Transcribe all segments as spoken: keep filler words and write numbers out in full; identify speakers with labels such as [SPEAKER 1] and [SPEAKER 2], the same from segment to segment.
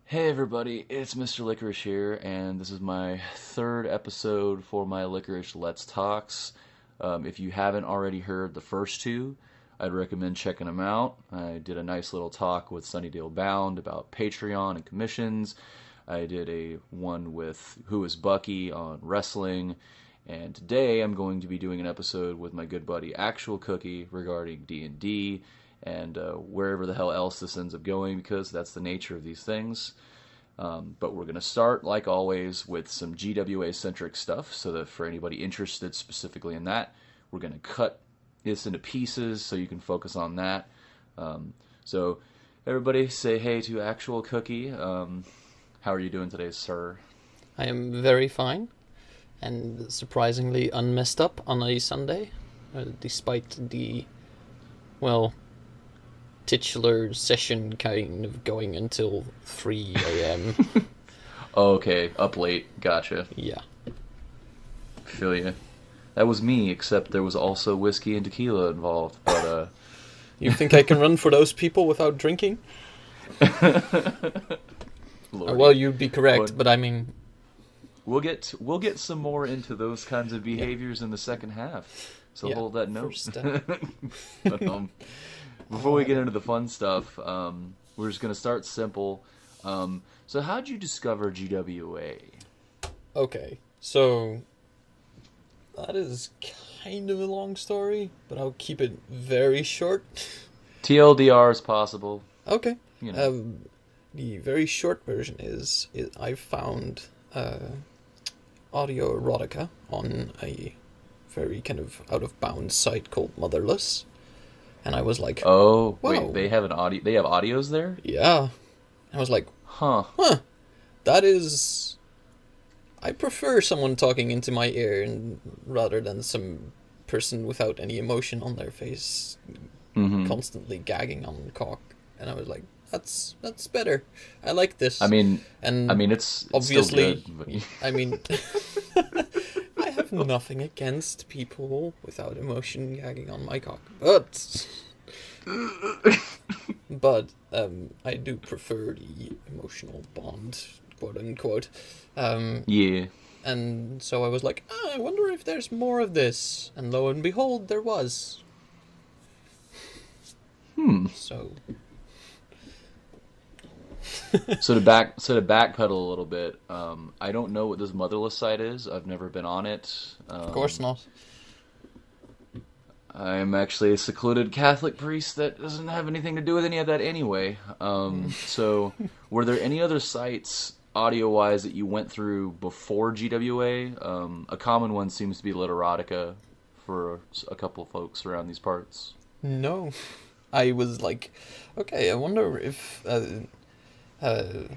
[SPEAKER 1] Hey everybody, it's Mister Licorice here, and this is my third episode for my Licorice Let's Talks. Um, if you haven't already heard the first two, I'd recommend checking them out. I did a nice little talk with Sunnydale Bound about Patreon and commissions. I did a one with Who is Bucky on wrestling, and today I'm going to be doing an episode with my good buddy Actual Cookie regarding D and D and uh, wherever the hell else this ends up going, because that's the nature of these things. Um, but we're going to start, like always, with some G W A-centric stuff, so that for anybody interested specifically in that, we're going to cut this into pieces so you can focus on that. Um, so everybody say hey to Actual Cookie. Um, how are you doing today, sir?
[SPEAKER 2] I am very fine, and surprisingly unmessed up on a Sunday, uh, despite the, well, titular session kind of going until three a.m.
[SPEAKER 1] Oh, okay, up late, gotcha.
[SPEAKER 2] Yeah.
[SPEAKER 1] Feel ya. That was me, except there was also whiskey and tequila involved, but, uh...
[SPEAKER 2] You think I can run for those people without drinking? Well, you'd be correct, but, but I mean...
[SPEAKER 1] We'll get we'll get some more into those kinds of behaviors yeah. in the second half, so yeah, hold that note. But, um... Before we get into the fun stuff, um, we're just going to start simple. Um, so how'd you discover G W A?
[SPEAKER 2] Okay, so that is kind of a long story, but I'll keep it very short.
[SPEAKER 1] T L D R is possible.
[SPEAKER 2] Okay.
[SPEAKER 1] You know.
[SPEAKER 2] Um, the very short version is, is I found uh, audio erotica on a very kind of out-of-bounds site called Motherless. And I was like,
[SPEAKER 1] "Oh,
[SPEAKER 2] whoa.
[SPEAKER 1] Wait, they have an audio. They have audios there."
[SPEAKER 2] Yeah, I was like,
[SPEAKER 1] "Huh,
[SPEAKER 2] huh, that is." I prefer someone talking into my ear, and rather than some person without any emotion on their face,
[SPEAKER 1] mm-hmm.
[SPEAKER 2] constantly gagging on cock. And I was like, "That's that's better. I like this."
[SPEAKER 1] I mean,
[SPEAKER 2] and
[SPEAKER 1] I mean, it's, it's
[SPEAKER 2] obviously.
[SPEAKER 1] Still good,
[SPEAKER 2] I mean. I have nothing against people without emotion gagging on my cock, but but um, I do prefer the emotional bond, quote unquote. Um,
[SPEAKER 1] yeah.
[SPEAKER 2] And so I was like, oh, I wonder if there's more of this, and lo and behold, there was.
[SPEAKER 1] Hmm.
[SPEAKER 2] So.
[SPEAKER 1] so to back so to backpedal a little bit, um, I don't know what this Motherless site is. I've never been on it. Um,
[SPEAKER 2] of course not.
[SPEAKER 1] I'm actually a secluded Catholic priest that doesn't have anything to do with any of that anyway. Um, so, were there any other sites, audio-wise, that you went through before G W A? Um, a common one seems to be Literotica for a couple of folks around these parts.
[SPEAKER 2] No. I was like, okay, I wonder if... Uh, Uh,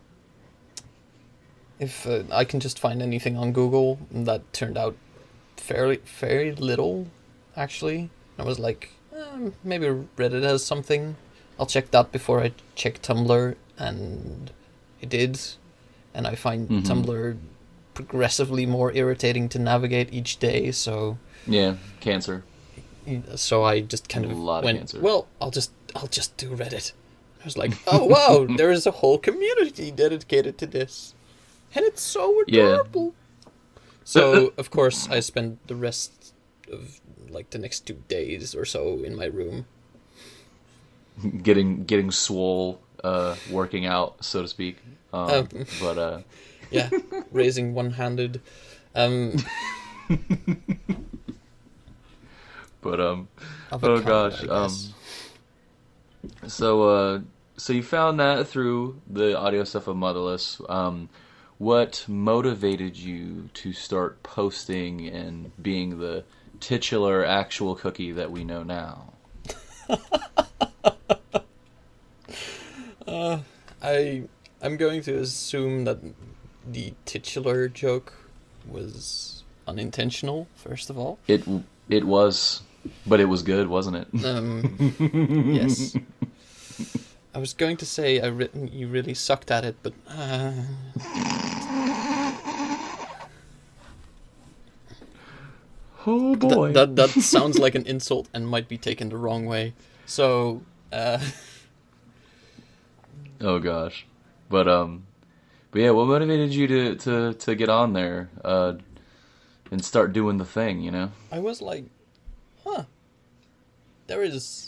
[SPEAKER 2] if uh, I can just find anything on Google, and that turned out fairly, very little, actually. I was like, eh, maybe Reddit has something. I'll check that before I check Tumblr, and I did. And I find mm-hmm. Tumblr progressively more irritating to navigate each day, so...
[SPEAKER 1] Yeah, cancer.
[SPEAKER 2] So I just kind of
[SPEAKER 1] a lot
[SPEAKER 2] went,
[SPEAKER 1] of cancer.
[SPEAKER 2] well, I'll just, I'll just do Reddit. I was like, oh wow, there is a whole community dedicated to this. And it's so adorable. Yeah. So, of course, I spent the rest of, like, the next two days or so in my room.
[SPEAKER 1] Getting getting swole, uh, working out, so to speak. Um, um, but, uh...
[SPEAKER 2] yeah, raising one-handed. Um...
[SPEAKER 1] but, um... Oh, gosh. Um... So, uh... So you found that through the audio stuff of Motherless. Um, what motivated you to start posting and being the titular Actual Cookie that we know now?
[SPEAKER 2] uh, I I'm going to assume that the titular joke was unintentional. First of all,
[SPEAKER 1] it it was, but it was good, wasn't it?
[SPEAKER 2] Um, yes. I was going to say I re- you really sucked at it, but... Uh...
[SPEAKER 1] Oh boy.
[SPEAKER 2] Th- that, that sounds like an insult and might be taken the wrong way. So, uh...
[SPEAKER 1] Oh gosh. But um, but yeah, what motivated you to to to get on there uh, and start doing the thing? You know.
[SPEAKER 2] I was like, huh, there is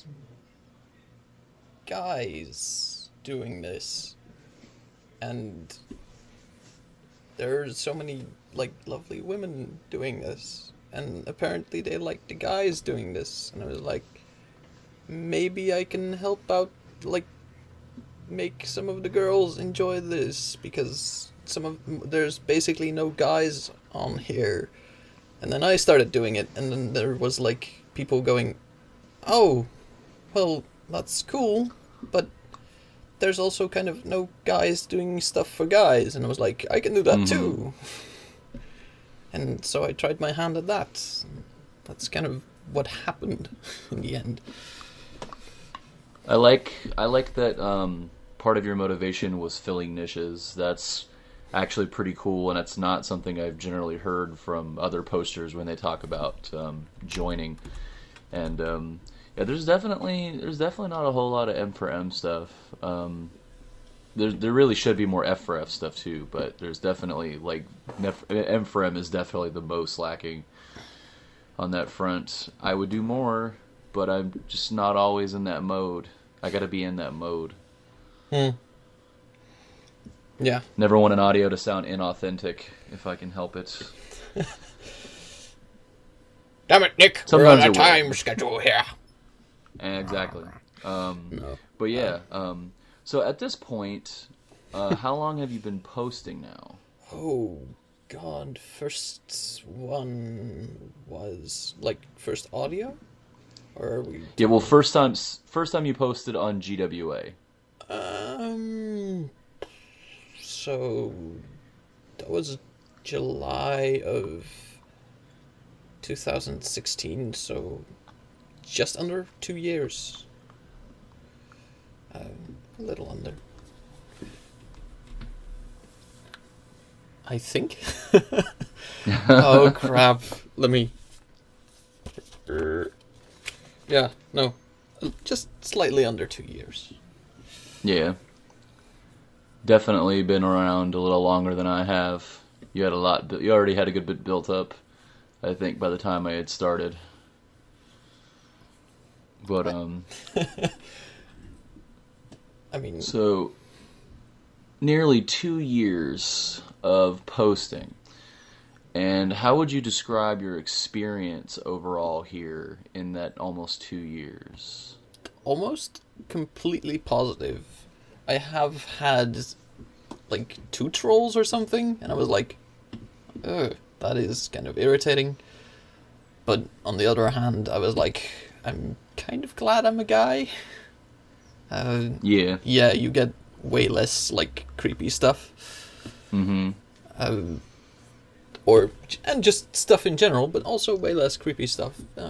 [SPEAKER 2] guys doing this, and there's so many like lovely women doing this, and apparently they like the guys doing this, and I was like, maybe I can help out, like make some of the girls enjoy this, because some of there's basically no guys on here. And then I started doing it, and then there was like people going, oh, well, that's cool, but there's also kind of no guys doing stuff for guys. And I was like, I can do that mm-hmm. too. And so I tried my hand at that. That's kind of what happened in the end.
[SPEAKER 1] I like I like that um, part of your motivation was filling niches. That's actually pretty cool, and it's not something I've generally heard from other posters when they talk about um, joining. And um, yeah, there's definitely there's definitely not a whole lot of M for M stuff. Um, there there really should be more F for F stuff too, but there's definitely like M for M is definitely the most lacking on that front. I would do more, but I'm just not always in that mode. I got to be in that mode.
[SPEAKER 2] Hmm. Yeah.
[SPEAKER 1] Never want an audio to sound inauthentic if I can help it.
[SPEAKER 2] Damn it, Nick.
[SPEAKER 1] Sometimes
[SPEAKER 2] we're on a time schedule here.
[SPEAKER 1] Exactly. Um,
[SPEAKER 2] no.
[SPEAKER 1] But yeah, um, so at this point, uh, how long have you been posting now?
[SPEAKER 2] Oh, God. First one was, like, first audio? Or are we...
[SPEAKER 1] Yeah, well, first time, first time you posted on G W A.
[SPEAKER 2] Um... So, that was July of two thousand sixteen, so just under two years. Um, a little under. I think. Oh, crap. Let me... Yeah, no. Just slightly under two years.
[SPEAKER 1] Yeah. Definitely been around a little longer than I have. You had a lot. You already had a good bit built up, I think, by the time I had started. But um.
[SPEAKER 2] I mean.
[SPEAKER 1] So. Nearly two years of posting, and how would you describe your experience overall here in that almost two years?
[SPEAKER 2] Almost completely positive. I have had, like, two trolls or something, and I was like, ugh, that is kind of irritating. But on the other hand, I was like, I'm kind of glad I'm a guy. Uh,
[SPEAKER 1] yeah.
[SPEAKER 2] Yeah, you get way less, like, creepy stuff.
[SPEAKER 1] Mm-hmm.
[SPEAKER 2] Um, or, and just stuff in general, but also way less creepy stuff. Uh,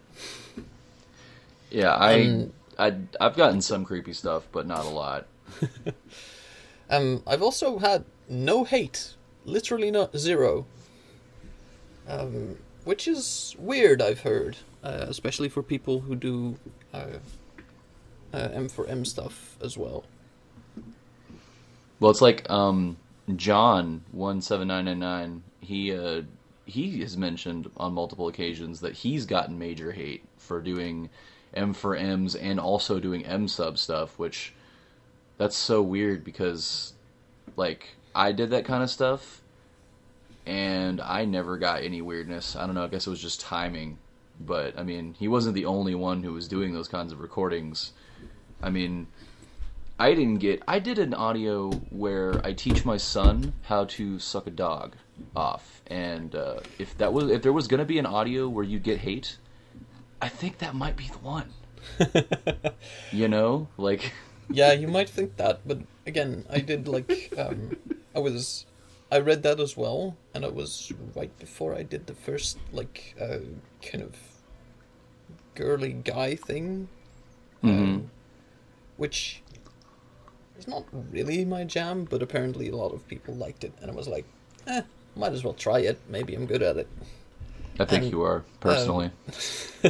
[SPEAKER 1] yeah, I,
[SPEAKER 2] um,
[SPEAKER 1] I, I've gotten some creepy stuff, but not a lot.
[SPEAKER 2] um, I've also had no hate, literally not zero, um, which is weird. I've heard, uh, especially for people who do uh, uh, M for M stuff as well.
[SPEAKER 1] Well, it's like um, John one seven nine nine nine. He uh, he has mentioned on multiple occasions that he's gotten major hate for doing M for M's and also doing M sub stuff, which. That's so weird because, like, I did that kind of stuff, and I never got any weirdness. I don't know, I guess it was just timing. But, I mean, he wasn't the only one who was doing those kinds of recordings. I mean, I didn't get... I did an audio where I teach my son how to suck a dog off. And uh, if that was if there was going to be an audio where you'd get hate, I think that might be the one. You know? Like...
[SPEAKER 2] Yeah, you might think that, but again, I did like, um, I was, I read that as well, and it was right before I did the first, like, uh, kind of girly guy thing, um,
[SPEAKER 1] mm-hmm.
[SPEAKER 2] which is not really my jam, but apparently a lot of people liked it, and I was like, eh, might as well try it, maybe I'm good at it.
[SPEAKER 1] I think
[SPEAKER 2] and,
[SPEAKER 1] you are, personally.
[SPEAKER 2] Um,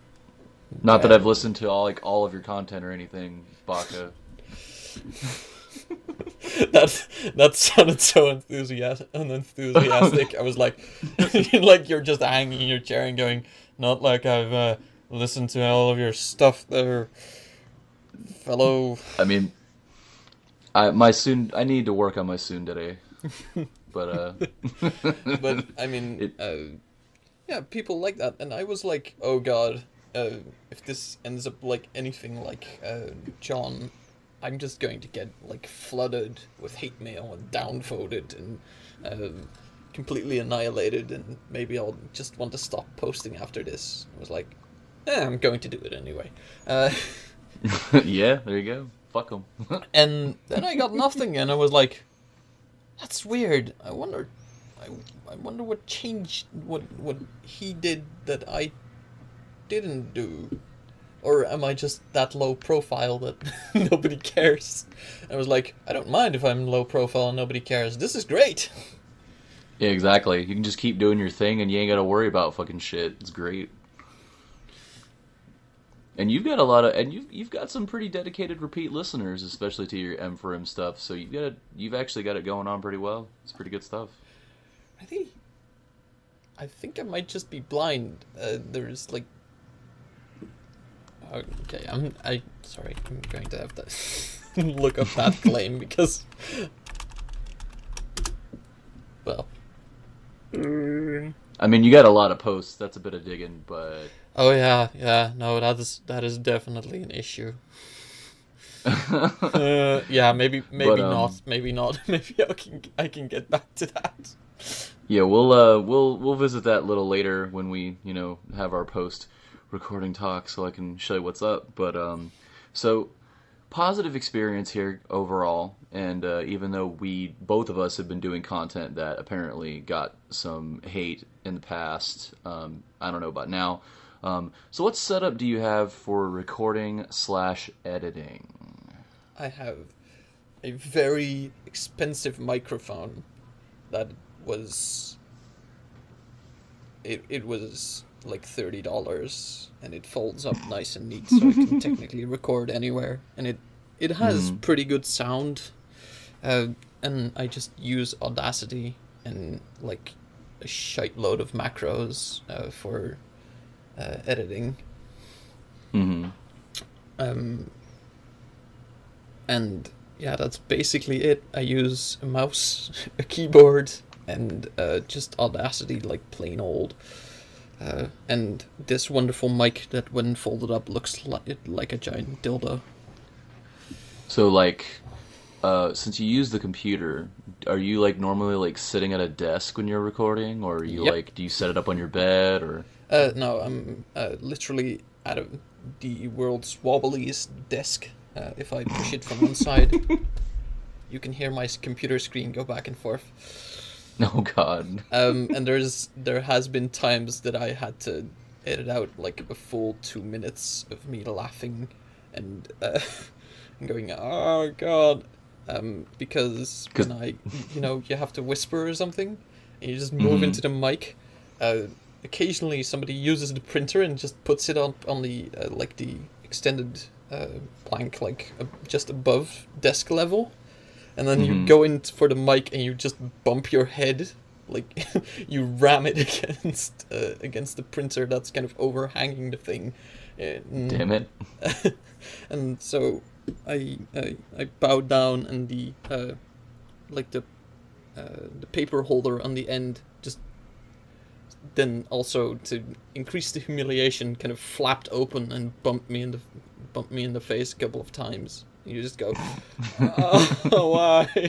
[SPEAKER 1] Not that I've listened to all like all of your content or anything, Baka.
[SPEAKER 2] that that sounded so enthusiastic. Unenthusiastic. I was like, like you're just hanging in your chair and going, not like I've uh, listened to all of your stuff there, fellow.
[SPEAKER 1] I mean, I my soon I need to work on my tsundere, but uh,
[SPEAKER 2] but I mean,
[SPEAKER 1] it,
[SPEAKER 2] uh, yeah, people like that, and I was like, oh god, uh, if this ends up like anything like uh, John, I'm just going to get like flooded with hate mail and downvoted and uh, completely annihilated, and maybe I'll just want to stop posting after this. I was like, eh, I'm going to do it anyway. Uh,
[SPEAKER 1] yeah, there you go. Fuck them.
[SPEAKER 2] and then I got nothing, and I was like, that's weird. I wonder, I, I wonder what changed, what what he did that I didn't do. Or am I just that low profile that nobody cares? I was like, I don't mind if I'm low profile and nobody cares. This is great.
[SPEAKER 1] Yeah, exactly. You can just keep doing your thing and you ain't got to worry about fucking shit. It's great. And you've got a lot of, and you've you've got some pretty dedicated repeat listeners, especially to your M four M stuff. So you've got, you've actually got it going on pretty well. It's pretty good stuff.
[SPEAKER 2] I think, I think I might just be blind. Uh, there's like, okay, I'm I sorry. I'm going to have to look up that claim because, well.
[SPEAKER 1] I mean, you got a lot of posts. That's a bit of digging, but.
[SPEAKER 2] Oh yeah, yeah. No, that is that is definitely an issue. uh, yeah, maybe maybe
[SPEAKER 1] but, um,
[SPEAKER 2] not. Maybe not. Maybe I can I can get back to that.
[SPEAKER 1] Yeah, we'll uh we'll we'll visit that a little later when we you know have our post recording talk, so I can show you what's up. But um, so positive experience here overall, and uh, even though we both of us have been doing content that apparently got some hate in the past, um, I don't know about now. Um, so what setup do you have for recording slash editing?
[SPEAKER 2] I have a very expensive microphone that was it it was like thirty dollars, and it folds up nice and neat, so I can technically record anywhere, and it it has
[SPEAKER 1] Mm.
[SPEAKER 2] pretty good sound, uh, and I just use Audacity and like a shite load of macros uh, for uh, editing.
[SPEAKER 1] Mm-hmm.
[SPEAKER 2] Um, and yeah, that's basically it. I use a mouse, a keyboard, and uh, just Audacity, like plain old. Uh, and this wonderful mic that, when folded up, looks like like a giant dildo.
[SPEAKER 1] So like, uh, since you use the computer, are you like normally like sitting at a desk when you're recording, or are you
[SPEAKER 2] Yep.
[SPEAKER 1] like do you set it up on your bed or?
[SPEAKER 2] Uh, no, I'm uh, literally at a, the world's wobbliest desk. Uh, if I push it from one side, you can hear my computer screen go back and forth.
[SPEAKER 1] Oh God.
[SPEAKER 2] Um, and there's there has been times that I had to edit out like a full two minutes of me laughing and uh, going, oh God, um, because when I, you know, you have to whisper or something, and you just move
[SPEAKER 1] Mhm.
[SPEAKER 2] into the mic. Uh, occasionally, somebody uses the printer and just puts it on on the uh, like the extended uh, plank, like uh, just above desk level. And then you
[SPEAKER 1] Mhm.
[SPEAKER 2] go in for the mic and you just bump your head, like you ram it against uh, against the printer that's kind of overhanging the thing. And,
[SPEAKER 1] Damn it.
[SPEAKER 2] and so I, I I bowed down, and the uh, like the uh, the paper holder on the end just then also, to increase the humiliation, kind of flapped open and bumped me in the bumped me in the face a couple of times. You just go, oh, why?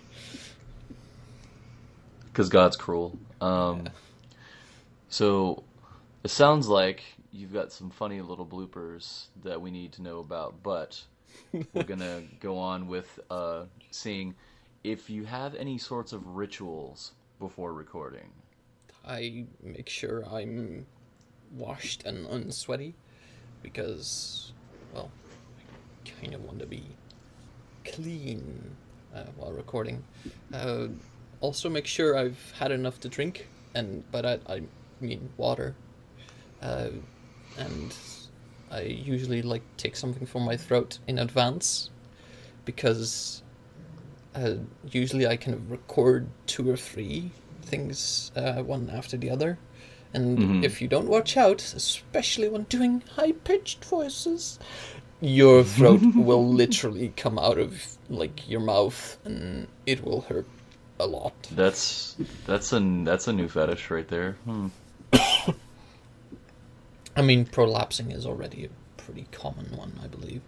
[SPEAKER 1] Because God's cruel. Um,
[SPEAKER 2] Yeah.
[SPEAKER 1] So it sounds like you've got some funny little bloopers that we need to know about, but we're gonna go on with uh, seeing if you have any sorts of rituals before recording.
[SPEAKER 2] I make sure I'm washed and unsweaty because, well, I kind of want to be clean uh, while recording. Uh, also, make sure I've had enough to drink, and by that I mean water. Uh, and I usually like take something for my throat in advance because uh, usually I kind of record two or three things, uh, one after the other. And
[SPEAKER 1] Mhm.
[SPEAKER 2] if you don't watch out, especially when doing high-pitched voices, your throat will literally come out of, like, your mouth, and it will hurt a lot.
[SPEAKER 1] That's that's a that's a new fetish right there. Hmm.
[SPEAKER 2] I mean, prolapsing is already a pretty common one, I believe.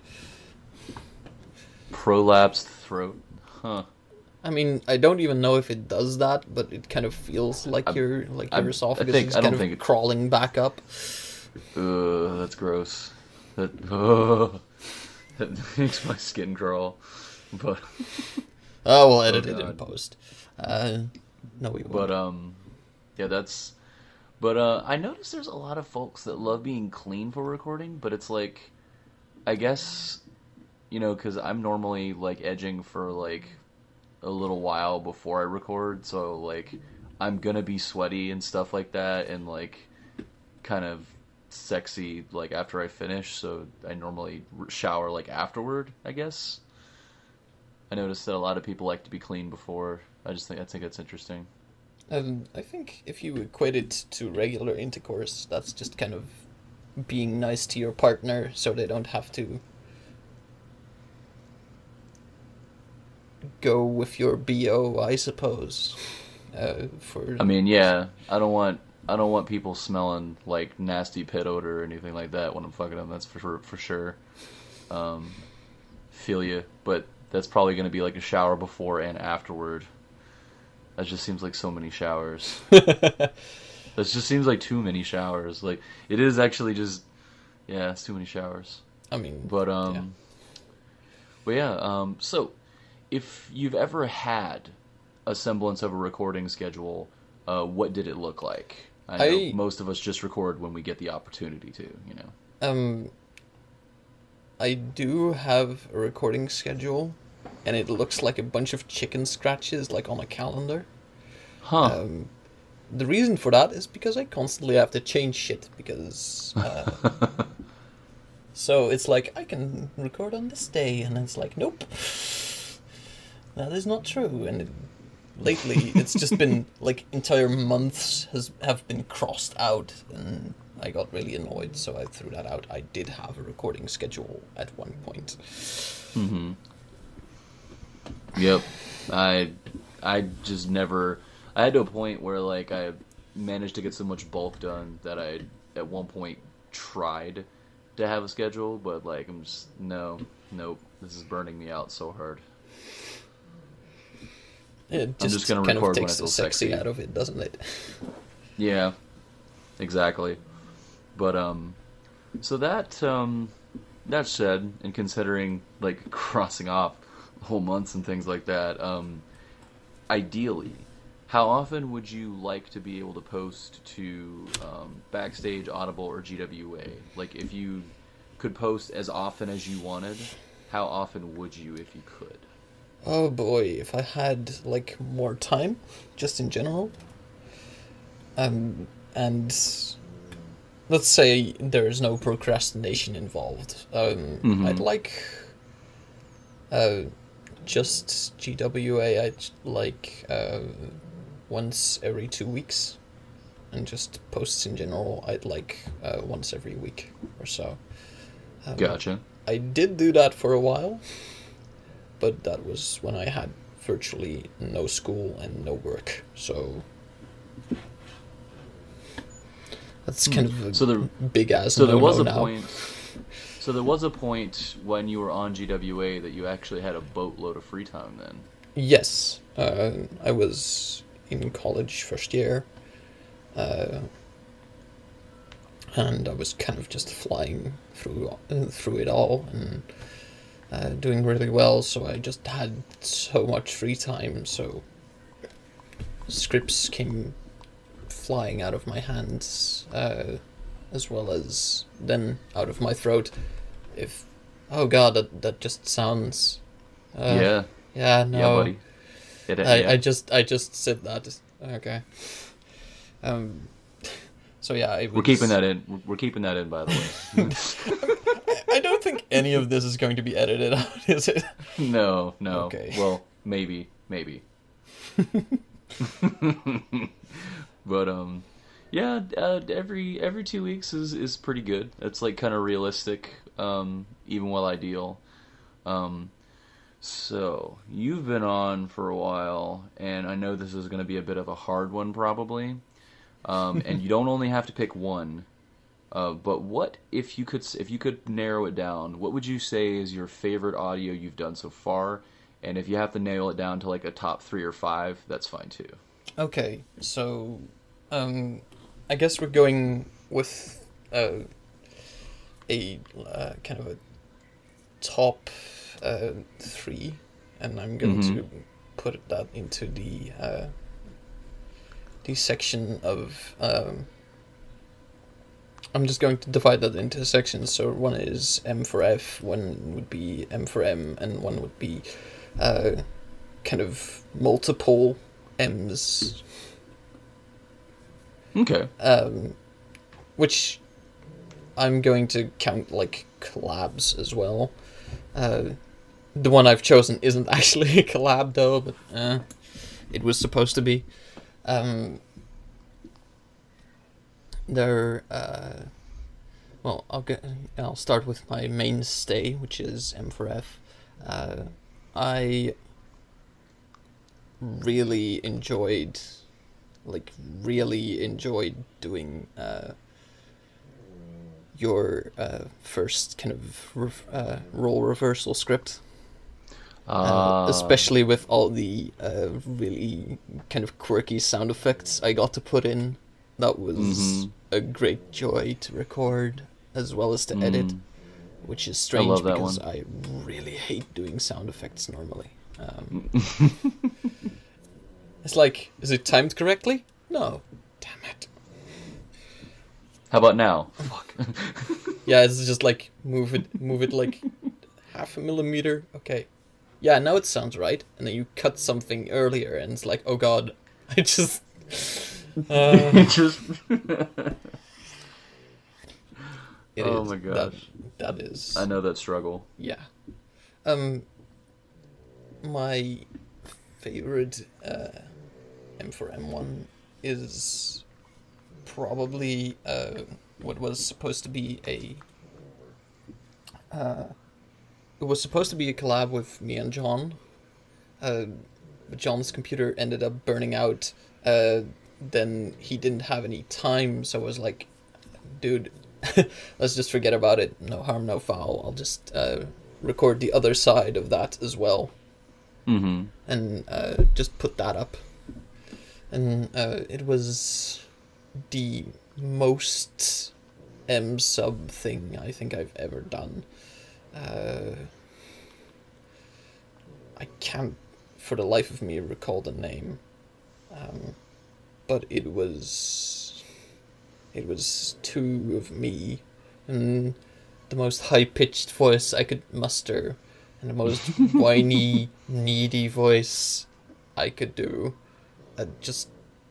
[SPEAKER 1] Prolapsed throat. Huh.
[SPEAKER 2] I mean, I don't even know if it does that, but it kind of feels like
[SPEAKER 1] I'm-
[SPEAKER 2] your like
[SPEAKER 1] I'm-
[SPEAKER 2] your
[SPEAKER 1] I
[SPEAKER 2] esophagus
[SPEAKER 1] think-
[SPEAKER 2] is
[SPEAKER 1] I don't
[SPEAKER 2] kind of
[SPEAKER 1] think it-
[SPEAKER 2] crawling back up.
[SPEAKER 1] Ugh, that's gross. That ugh, that makes my skin crawl. But
[SPEAKER 2] Oh, we'll edit
[SPEAKER 1] Oh,
[SPEAKER 2] it in
[SPEAKER 1] God.
[SPEAKER 2] post. Uh, no, we won't.
[SPEAKER 1] but um, yeah, that's. But uh, I noticed there's a lot of folks that love being clean for recording, but it's like, I guess, you know, because I'm normally like edging for like a little while before I record, so like I'm gonna be sweaty and stuff like that, and like kind of sexy like after I finish, so I normally r- shower like afterward, I guess. I noticed that a lot of people like to be clean before. I just think I think that's interesting.
[SPEAKER 2] Um, I think if you equate it to regular intercourse, that's just kind of being nice to your partner so they don't have to go with your B O, I suppose. Uh, for
[SPEAKER 1] I mean, yeah, I don't want I don't want people smelling like nasty pit odor or anything like that when I'm fucking them. That's for for sure. Um, feel you, but that's probably going to be like a shower before and afterward. That just seems like so many showers. That just seems like too many showers. Like it is actually just, yeah, it's too many showers.
[SPEAKER 2] I mean,
[SPEAKER 1] But um,
[SPEAKER 2] yeah.
[SPEAKER 1] but yeah. Um, so if you've ever had a semblance of a recording schedule, uh, what did it look like? I know
[SPEAKER 2] I-
[SPEAKER 1] most of us just record when we get the opportunity to. You know.
[SPEAKER 2] Um, I do have a recording schedule, and it looks like a bunch of chicken scratches, like on a calendar.
[SPEAKER 1] Huh.
[SPEAKER 2] Um, the reason for that is because I constantly have to change shit, because... Uh, so it's like, I can record on this day, and it's like, nope. That is not true, and it, lately it's just been, like, entire months has have been crossed out, and I got really annoyed, so I threw that out. I did have a recording schedule at one point.
[SPEAKER 1] Mm-hmm. Yep. I I just never I had to a point where like I managed to get so much bulk done that I at one point tried to have a schedule, but like I'm just no, nope. This is burning me out so hard.
[SPEAKER 2] It just,
[SPEAKER 1] just gonna
[SPEAKER 2] kind of
[SPEAKER 1] record when
[SPEAKER 2] takes
[SPEAKER 1] I feel
[SPEAKER 2] the sexy
[SPEAKER 1] sexy.
[SPEAKER 2] out of it, doesn't it?
[SPEAKER 1] Yeah. Exactly. But um so that um that said, and considering like crossing off whole months and things like that, um ideally, how often would you like to be able to post to um, Backstage, Audible, or G W A? Like, if you could post as often as you wanted, how often would you if you could?
[SPEAKER 2] Oh boy, if I had like more time, just in general, um, and let's say there is no procrastination involved, um,
[SPEAKER 1] Mhm.
[SPEAKER 2] I'd like, uh, just G W A. I'd like uh, once every two weeks, and just posts in general. I'd like uh, once every week or so. Um,
[SPEAKER 1] Gotcha.
[SPEAKER 2] I did do that for a while, but that was when I had virtually no school and no work, so that's kind of a
[SPEAKER 1] So there-
[SPEAKER 2] big ass
[SPEAKER 1] So there
[SPEAKER 2] no-no
[SPEAKER 1] was a
[SPEAKER 2] now.
[SPEAKER 1] point. So there was a point when you were on G W A that you actually had a boatload of free time. Then.
[SPEAKER 2] Yes, uh, I was in college first year, uh, and I was kind of just flying through uh, through it all and uh, doing really well. So I just had so much free time. So scripts came flying out of my hands, uh, as well as then out of my throat. If oh god, that that just sounds. Uh,
[SPEAKER 1] yeah.
[SPEAKER 2] Yeah. No.
[SPEAKER 1] Yeah, buddy. It,
[SPEAKER 2] I,
[SPEAKER 1] yeah.
[SPEAKER 2] I just I just said that. Okay. Um. So yeah, I was,
[SPEAKER 1] We're keeping that in. We're- We're keeping that in, by the way.
[SPEAKER 2] I don't think any of this is going to be edited out, is it?
[SPEAKER 1] No, no.
[SPEAKER 2] Okay.
[SPEAKER 1] Well, maybe, maybe. But um, yeah, uh, every every two weeks is is pretty good. It's like kind of realistic, um, even while ideal. Um, so you've been on for a while, and I know this is going to be a bit of a hard one, probably. Um, and you don't only have to pick one. Uh, but what if you could if you could narrow it down? What would you say is your favorite audio you've done so far? And if you have to nail it down to like a top three or five, that's fine too.
[SPEAKER 2] Okay, so um, I guess we're going with uh, a uh, kind of a top uh, three, and I'm going
[SPEAKER 1] Mhm.
[SPEAKER 2] to put that into the uh, the section of. Um, I'm just going to divide that into sections. So one is M for F, one would be M for M, and one would be uh, kind of multiple M's.
[SPEAKER 1] Okay.
[SPEAKER 2] Um, which I'm going to count like collabs as well. Uh, the one I've chosen isn't actually a collab though, but uh, it was supposed to be. Um, there, uh, well, I'll get. I'll start with my mainstay, which is M for F. Uh, I really enjoyed, like, really enjoyed doing uh, your uh, first kind of re- uh, role reversal script. Uh,
[SPEAKER 1] Uh,
[SPEAKER 2] especially with all the uh, really kind of quirky sound effects I got to put in. That was
[SPEAKER 1] Mhm.
[SPEAKER 2] a great joy to record as well as to edit,
[SPEAKER 1] mm,
[SPEAKER 2] which is
[SPEAKER 1] I
[SPEAKER 2] strange
[SPEAKER 1] love that
[SPEAKER 2] because
[SPEAKER 1] one.
[SPEAKER 2] I really hate doing sound effects normally. Um, it's like, is it timed correctly? No. Damn it.
[SPEAKER 1] How about now? Fuck.
[SPEAKER 2] Yeah, it's just like move it, move it like half a millimeter. Okay. Yeah, now it sounds right. And then you cut something earlier, and it's like, oh god, I just. Uh,
[SPEAKER 1] Just.
[SPEAKER 2] it
[SPEAKER 1] Oh
[SPEAKER 2] is
[SPEAKER 1] my
[SPEAKER 2] that.
[SPEAKER 1] gosh.
[SPEAKER 2] That is.
[SPEAKER 1] I know that struggle.
[SPEAKER 2] Yeah. Um. My favorite uh, M for M one is probably uh what was supposed to be a. Uh, it was supposed to be a collab with me and John. Uh, but John's computer ended up burning out. Uh, then he didn't have any time, so I was like, dude, let's just forget about it. No harm, no foul. I'll just uh, record the other side of that as well,
[SPEAKER 1] Mm-hmm.
[SPEAKER 2] and uh, just put that up. And uh, it was the most M sub thing I think I've ever done. Uh, I can't, for the life of me, recall the name. Um, but it was, it was two of me, in the most high-pitched voice I could muster, and the most whiny, needy voice I could do. Uh, just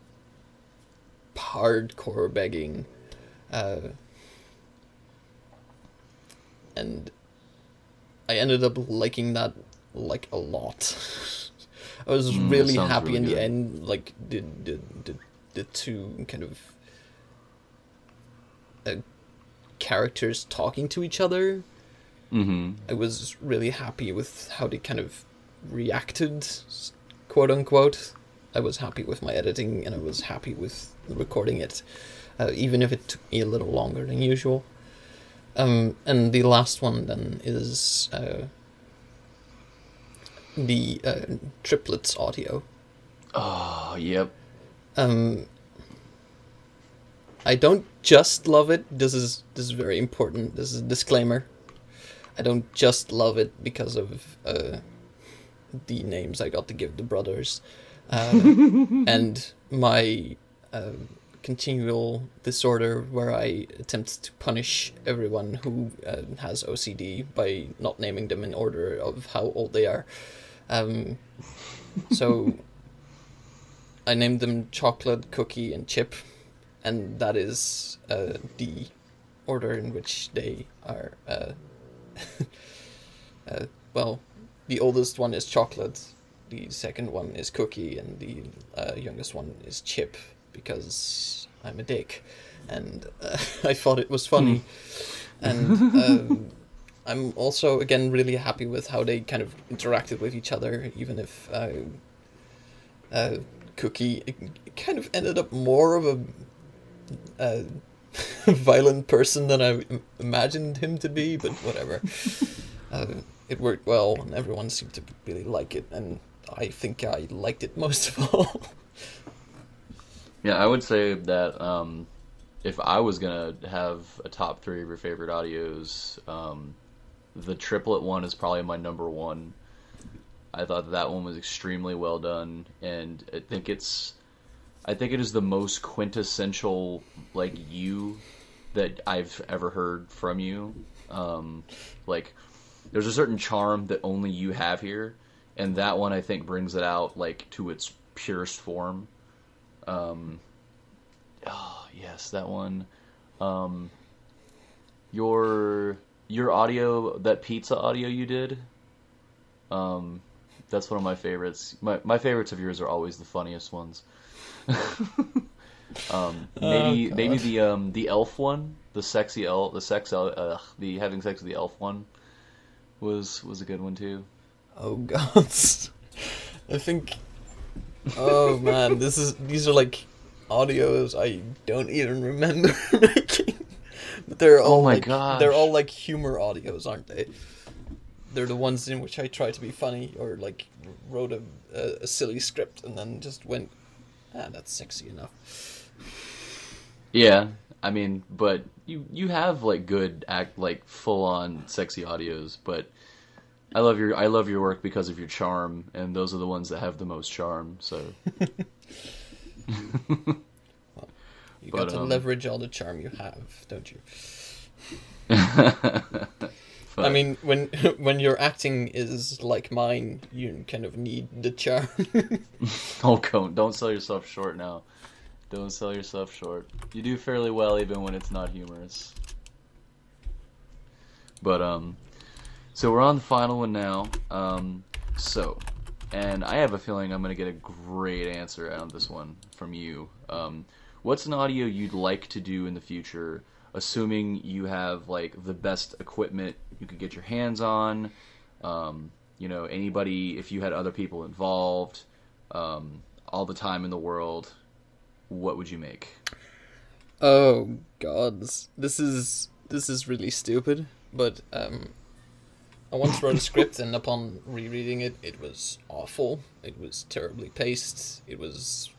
[SPEAKER 2] hardcore begging. Uh, and I ended up liking that like a lot. I was
[SPEAKER 1] Mm, that
[SPEAKER 2] really
[SPEAKER 1] sounds
[SPEAKER 2] happy
[SPEAKER 1] really
[SPEAKER 2] in the
[SPEAKER 1] good.
[SPEAKER 2] end. Like the the the, the two kind of uh, characters talking to each other.
[SPEAKER 1] Mm-hmm.
[SPEAKER 2] I was really happy with how they kind of reacted, quote unquote. I was happy with my editing, and I was happy with recording it, uh, even if it took me a little longer than usual. Um, and the last one then is uh, the uh, triplets audio.
[SPEAKER 1] Oh, yep.
[SPEAKER 2] Um, I don't just love it. This is this is very important. This is a disclaimer. I don't just love it because of uh, the names I got to give the brothers, uh, and my uh, continual disorder where I attempt to punish everyone who uh, has O C D by not naming them in order of how old they are. Um, so I named them Chocolate, Cookie, and Chip, and that is uh, the order in which they are. Uh, uh, well, the oldest one is Chocolate, the second one is Cookie, and the uh, youngest one is Chip, because I'm a dick, and uh, I thought it was funny. And um, I'm also, again, really happy with how they kind of interacted with each other, even if uh, uh, Cookie kind of ended up more of a uh, violent person than I imagined him to be, but whatever. uh, it worked well, and everyone seemed to really like it, and I think I liked it most of all.
[SPEAKER 1] Yeah, I would say that um, if I was gonna have a top three of your favorite audios, um, the triplet one is probably my number one. I thought that, that one was extremely well done, and I think it's, I think it is the most quintessential like you that I've ever heard from you. Um, like, there's a certain charm that only you have here, and that one I think brings it out like to its purest form. Um, oh yes, that one. Um, your your audio, that pizza audio you did. Um, that's one of my favorites. My my favorites of yours are always the funniest ones. um, maybe
[SPEAKER 2] Oh,
[SPEAKER 1] maybe
[SPEAKER 2] God.
[SPEAKER 1] the um the elf one, the sexy elf, the sex el- uh, the having sex with the elf one was was a good one too.
[SPEAKER 2] Oh god. I think oh man, this is these are like audios I don't even remember making. But they're all
[SPEAKER 1] Oh my
[SPEAKER 2] like
[SPEAKER 1] gosh.
[SPEAKER 2] they're all like humor audios, aren't they? They're the ones in which I try to be funny or like wrote a a, a silly script and then just went, ah, that's sexy enough.
[SPEAKER 1] Yeah, I mean, but you you have like good act like full on sexy audios, but I love your I love your work because of your charm, and those are the ones that have the most charm. So
[SPEAKER 2] You
[SPEAKER 1] But,
[SPEAKER 2] got to
[SPEAKER 1] um,
[SPEAKER 2] leverage all the charm you have, don't you?
[SPEAKER 1] But-
[SPEAKER 2] I mean, when when your acting is like mine, you kind of need the charm.
[SPEAKER 1] oh, don't don't sell yourself short now. Don't sell yourself short. You do fairly well even when it's not humorous. But um, so we're on the final one now. Um, so, and I have a feeling I'm gonna get a great answer out of this one from you. Um, what's an audio you'd like to do in the future, assuming you have like the best equipment you could get your hands on? Um, you know, anybody, if you had other people involved, um, all the time in the world, what would you make?
[SPEAKER 2] Oh god, this, this is this is really stupid. But um, I once wrote a script, and upon rereading it, it was awful. It was terribly paced. It was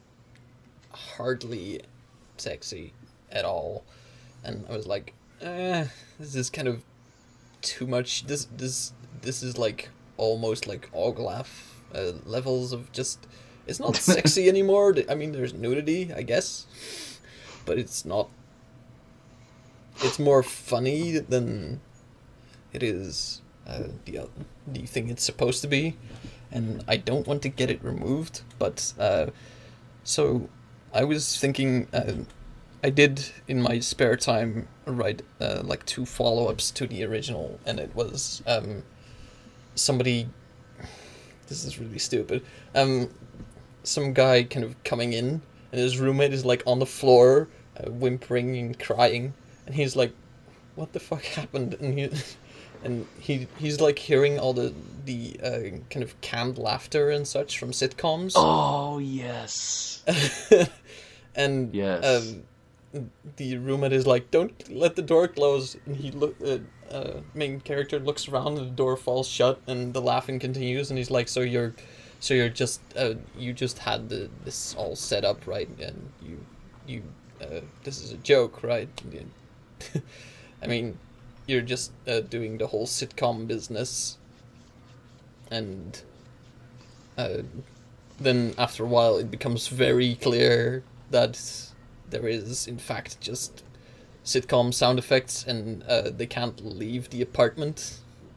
[SPEAKER 2] hardly sexy at all, and I was like, eh, this is kind of too much. This this this is like almost like Oglaf uh, levels of just. It's not sexy anymore. I mean, there's nudity, I guess, but it's not. It's more funny than it is uh, the oth- the thing it's supposed to be, and I don't want to get it removed. But uh, so I was thinking. Uh, I did in my spare time write uh, like two follow-ups to the original, and it was um, somebody. This is really stupid. Um, some guy kind of coming in, and his roommate is like on the floor, uh, whimpering and crying, and he's like, "What the fuck happened?" And he, and he he's like hearing all the the uh, kind of canned laughter and such from sitcoms.
[SPEAKER 1] Oh yes,
[SPEAKER 2] and
[SPEAKER 1] yes.
[SPEAKER 2] um, the roommate is like, "Don't let the door close." And he look, uh, uh, main character looks around, and the door falls shut, and the laughing continues. And he's like, "So you're, so you're just, uh, you just had the this all set up, right? And you, you, uh, this is a joke, right? I mean, you're just uh, doing the whole sitcom business." And uh, then after a while, it becomes very clear that there is, in fact, just sitcom sound effects, and uh, they can't leave the apartment.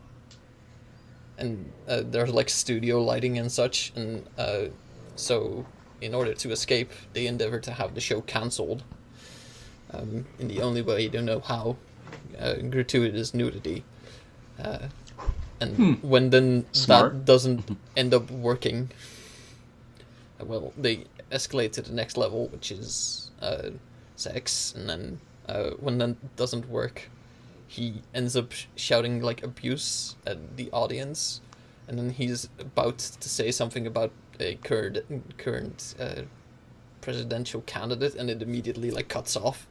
[SPEAKER 2] And uh, there's like studio lighting and such, and uh, so in order to escape, they endeavor to have the show cancelled. Um, in the only way they know how, uh, gratuitous nudity. Uh, And
[SPEAKER 1] Hmm.
[SPEAKER 2] when then
[SPEAKER 1] Smart.
[SPEAKER 2] that doesn't end up working, uh, well, they escalate to the next level, which is uh, sex, and then uh, when that doesn't work, he ends up sh- shouting like abuse at the audience, and then he's about to say something about a current current uh, presidential candidate, and it immediately like cuts off.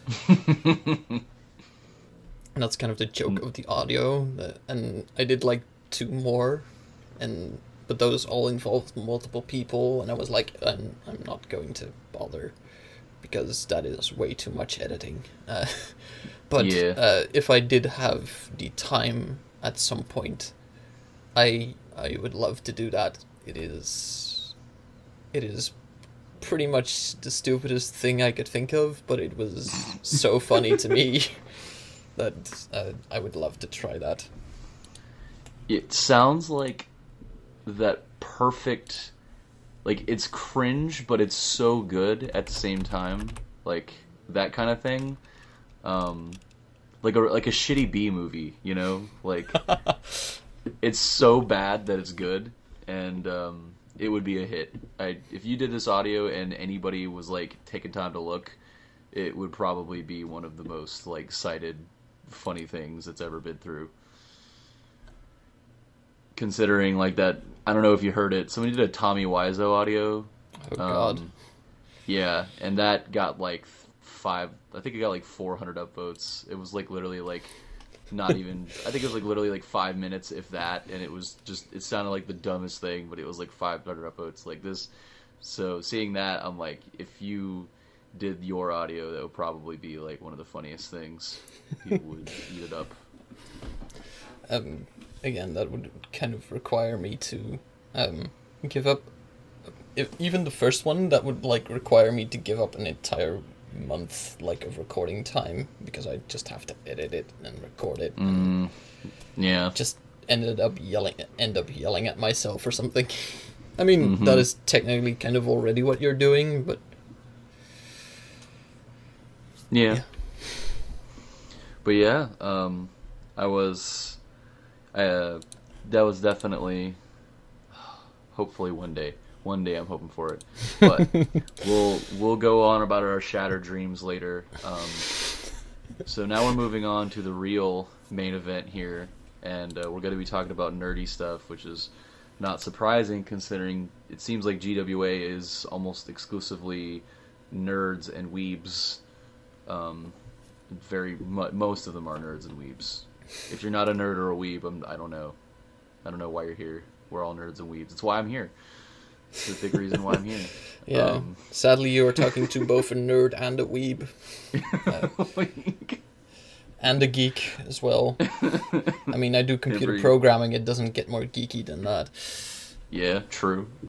[SPEAKER 2] And that's kind of the joke of the audio. uh, And I did like two more, and but those all involved multiple people, and I was like, I'm I'm not going to bother, because that is way too much editing. Uh, but
[SPEAKER 1] Yeah.
[SPEAKER 2] uh, if I did have the time at some point, I I would love to do that. It is it is pretty much the stupidest thing I could think of, but it was so funny to me that uh, I would love to try that.
[SPEAKER 1] It sounds like that perfect, like it's cringe, but it's so good at the same time, like that kind of thing. Um, like a like a shitty B movie, you know, like it's so bad that it's good, and um, it would be a hit. I if you did this audio and anybody was like taking time to look, it would probably be one of the most like cited funny things that's ever been through. Considering like that, I don't know if you heard it. Somebody did a Tommy Wiseau audio.
[SPEAKER 2] Oh god.
[SPEAKER 1] Um, yeah, and that got like five. I think it got like four hundred upvotes. It was like literally like not even. I think it was like literally like five minutes, if that. And it was just. It sounded like the dumbest thing, but it was like five hundred upvotes like this. So seeing that, I'm like, if you did your audio, that would probably be like one of the funniest things. People would eat it up.
[SPEAKER 2] Um, again, that would kind of require me to um, give up. If even the first one, that would like require me to give up an entire month like of recording time, because I just have to edit it and record it.
[SPEAKER 1] Mm, yeah.
[SPEAKER 2] Just ended up yelling, end up yelling at myself or something. I mean,
[SPEAKER 1] Mm-hmm.
[SPEAKER 2] that is technically kind of already what you're doing, but
[SPEAKER 1] Yeah.
[SPEAKER 2] yeah.
[SPEAKER 1] But yeah, um, I was, uh, that was definitely, hopefully one day, one day I'm hoping for it. But we'll we'll go on about our shattered dreams later. Um, so now we're moving on to the real main event here, and uh, we're going to be talking about nerdy stuff, which is not surprising considering it seems like G W A is almost exclusively nerds and weebs. Um, very mu- most of them are nerds and weebs. If you're not a nerd or a weeb, I'm, I don't know. I don't know why you're here. We're all nerds and weebs. That's why I'm here. It's the big reason why I'm here.
[SPEAKER 2] Yeah.
[SPEAKER 1] Um,
[SPEAKER 2] Sadly, you are talking to both a nerd and a weeb. And a geek as well. I mean, I do computer
[SPEAKER 1] Every-
[SPEAKER 2] programming. It doesn't get more geeky than that.
[SPEAKER 1] yeah, true.